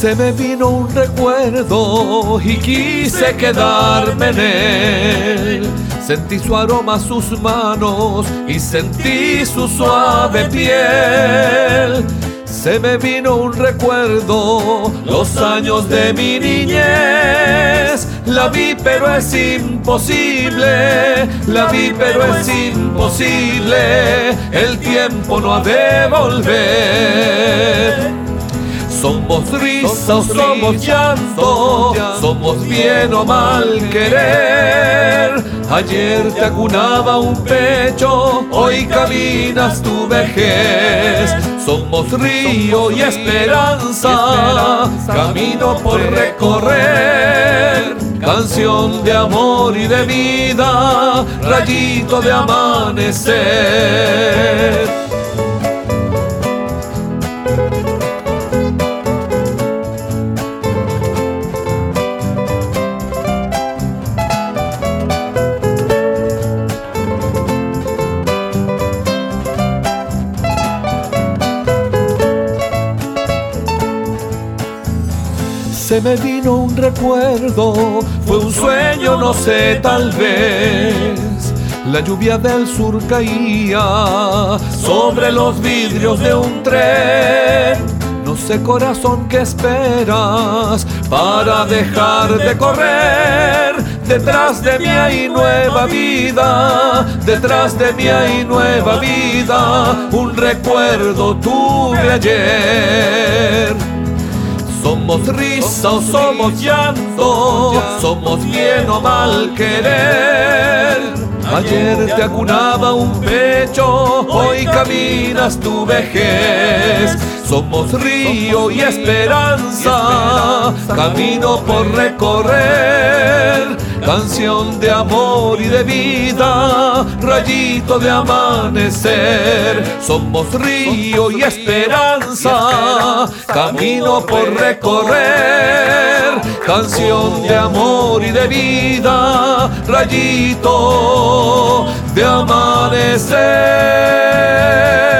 Se me vino un recuerdo y quise quedarme en él. Sentí su aroma, sus manos y sentí su suave piel. Se me vino un recuerdo, los años de mi niñez. La vi pero es imposible, la vi pero es imposible. El tiempo no ha de volver. Somos risa o somos llanto, somos bien o mal querer. Ayer te acunaba un pecho, hoy caminas tu vejez. Somos río y esperanza, camino por recorrer. Canción de amor y de vida, rayito de amanecer. Se me vino un recuerdo, fue un sueño, no sé, tal vez. La lluvia del sur caía sobre los vidrios de un tren. No sé, corazón, qué esperas para dejar de correr. Detrás de mí hay nueva vida, detrás de mí hay nueva vida. Un recuerdo tuve ayer. Somos risa o somos llanto, somos bien o mal querer. Ayer te acunaba un pecho, hoy caminas tu vejez. Somos río y esperanza, camino por recorrer. Canción de amor y de vida, rayito de amanecer. Somos río y esperanza, camino por recorrer. Canción de amor y de vida, rayito de amanecer.